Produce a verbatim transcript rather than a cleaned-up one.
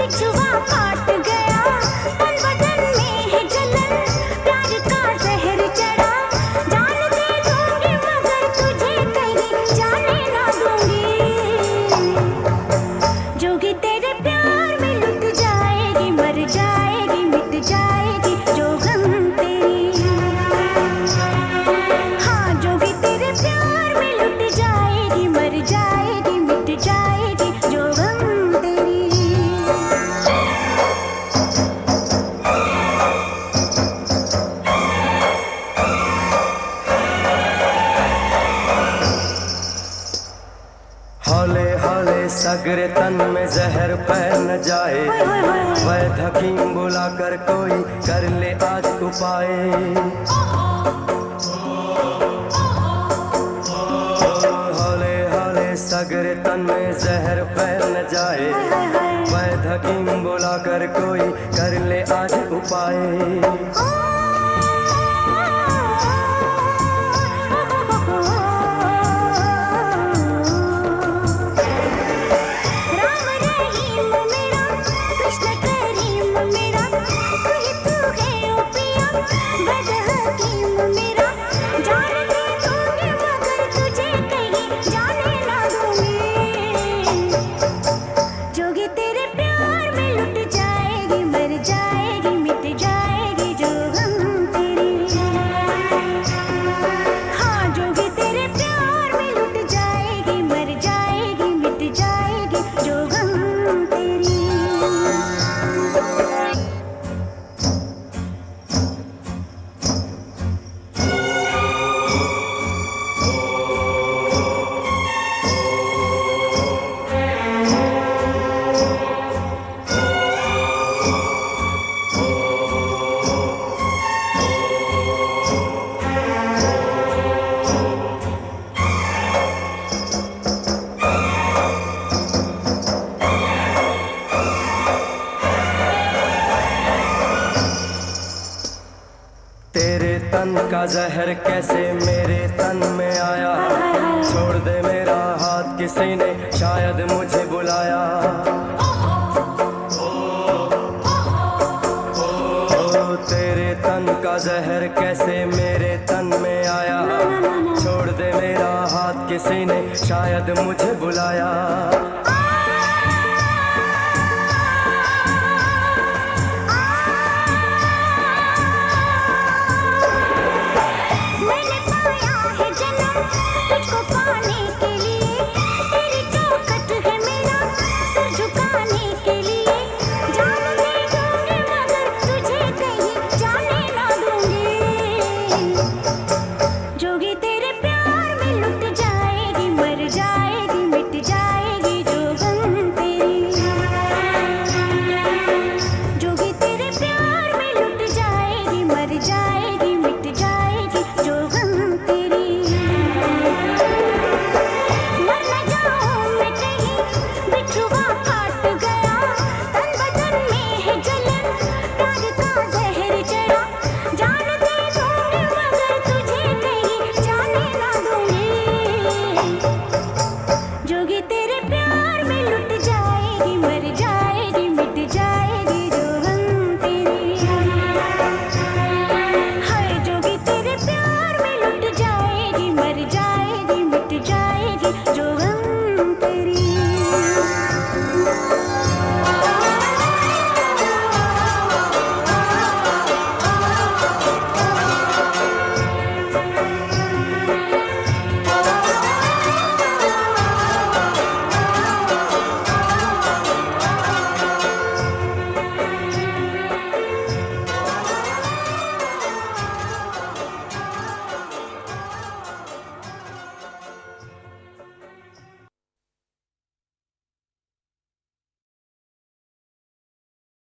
छुआ काट गया, तन बदन में है जलन, प्यार का जहर चढ़ा। जान दे दूंगी मगर तुझे कहीं जाने ना दूंगी। जोगी तेरे प्यार में लुट जाएगी, मर जाएगी, मिट जाएगी जोगन तेरी। हाँ जोगी तेरे प्यार में लुट जाएगी, मर जाएगी, मिट जाएगी जोगन तेरी। हौले हौले सगरे तन में जहर फैल न जाए, वैद्य हकीम बुलाकर कोई कर ले आज उपाय। हौले हौले सगरे तन में जहर फैल न जाए, वैद्य हकीम बुलाकर कोई कर ले आज उपाय। राम रहीम मेरा, कृष्ण करीम मेरा, तू ही तू है ओ पिया, वैद्य हकीम मेरा। जान दे दूंगी मगर तुझे कहीं जाने ना दूंगी। जोगी तेरे प्यार में लुट जाएगी, मर जाएगी, मिट जाएगी जो गम तेरी। हाँ जोगी तेरे प्यार में लुट जाएगी, मर जाएगी, मिट जाएगी जो गम तेरी। तेरे तन का जहर कैसे मेरे तन में आया, छोड़ दे मेरा हाथ किसी ने शायद मुझे बुलाया। ओ तेरे तन का जहर कैसे मेरे तन में आया, छोड़ दे मेरा हाथ किसी ने शायद मुझे बुलाया।